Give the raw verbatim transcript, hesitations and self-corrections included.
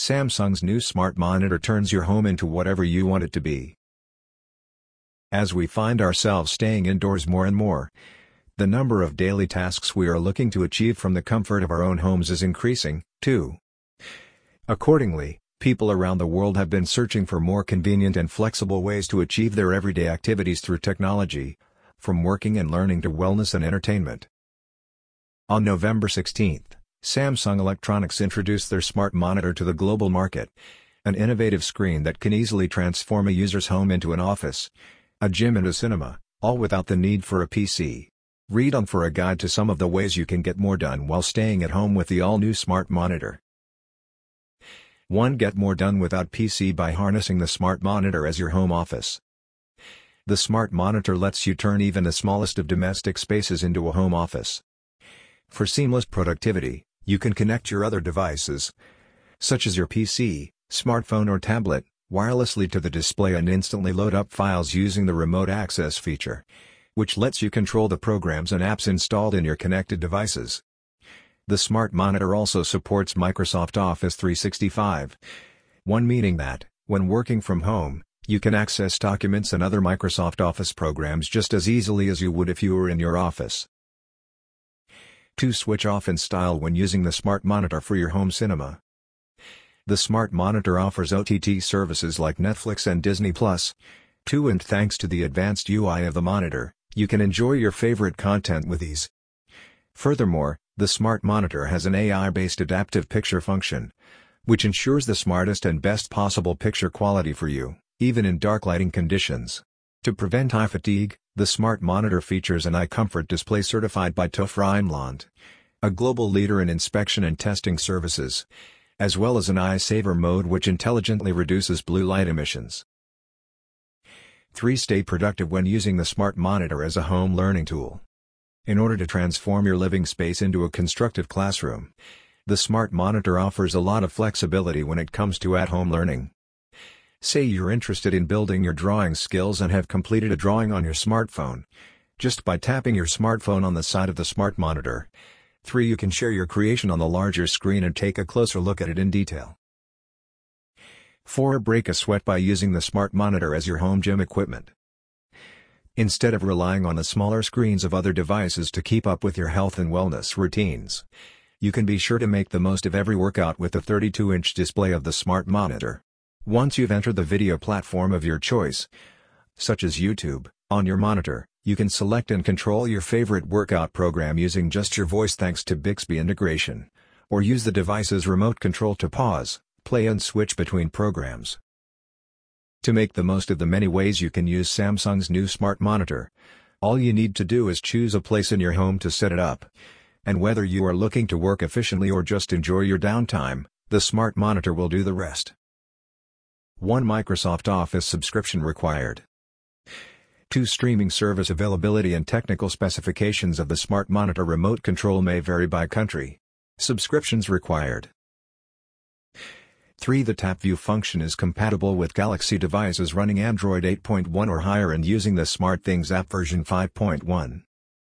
Samsung's new smart monitor turns your home into whatever you want it to be. As we find ourselves staying indoors more and more, the number of daily tasks we are looking to achieve from the comfort of our own homes is increasing, too. Accordingly, people around the world have been searching for more convenient and flexible ways to achieve their everyday activities through technology, from working and learning to wellness and entertainment. On November sixteenth, Samsung Electronics introduced their smart monitor to the global market, an innovative screen that can easily transform a user's home into an office, a gym and a cinema, all without the need for a P C. Read on for a guide to some of the ways you can get more done while staying at home with the all-new smart monitor. one Get more done without P C by harnessing the smart monitor as your home office. The smart monitor lets you turn even the smallest of domestic spaces into a home office. For seamless productivity, you can connect your other devices, such as your P C, smartphone or tablet, wirelessly to the display and instantly load up files using the remote access feature, which lets you control the programs and apps installed in your connected devices. The smart monitor also supports Microsoft Office three sixty-five, one meaning that, when working from home, you can access documents and other Microsoft Office programs just as easily as you would if you were in your office. two Switch off in style when using the smart monitor for your home cinema. The smart monitor offers O T T services like Netflix and Disney Plus, two and thanks to the advanced U I of the monitor, you can enjoy your favorite content with ease. Furthermore, the smart monitor has an A I-based adaptive picture function, which ensures the smartest and best possible picture quality for you, even in dark lighting conditions. To prevent eye fatigue, the smart monitor features an eye comfort display certified by TÜV Rheinland, a global leader in inspection and testing services, as well as an eye saver mode which intelligently reduces blue light emissions. three Stay productive when using the smart monitor as a home learning tool. In order to transform your living space into a constructive classroom, the smart monitor offers a lot of flexibility when it comes to at-home learning. Say you're interested in building your drawing skills and have completed a drawing on your smartphone. Just by tapping your smartphone on the side of the smart monitor, three You can share your creation on the larger screen and take a closer look at it in detail. four Break a sweat by using the smart monitor as your home gym equipment. Instead of relying on the smaller screens of other devices to keep up with your health and wellness routines, you can be sure to make the most of every workout with the thirty-two inch display of the smart monitor. Once you've entered the video platform of your choice, such as YouTube, on your monitor, you can select and control your favorite workout program using just your voice thanks to Bixby integration, or use the device's remote control to pause, play and switch between programs. To make the most of the many ways you can use Samsung's new smart monitor, all you need to do is choose a place in your home to set it up. And whether you are looking to work efficiently or just enjoy your downtime, the smart monitor will do the rest. one Microsoft Office subscription required. two Streaming service availability and technical specifications of the smart monitor remote control may vary by country. Subscriptions required. three The Tap View function is compatible with Galaxy devices running Android eight point one or higher and using the SmartThings app version five point one.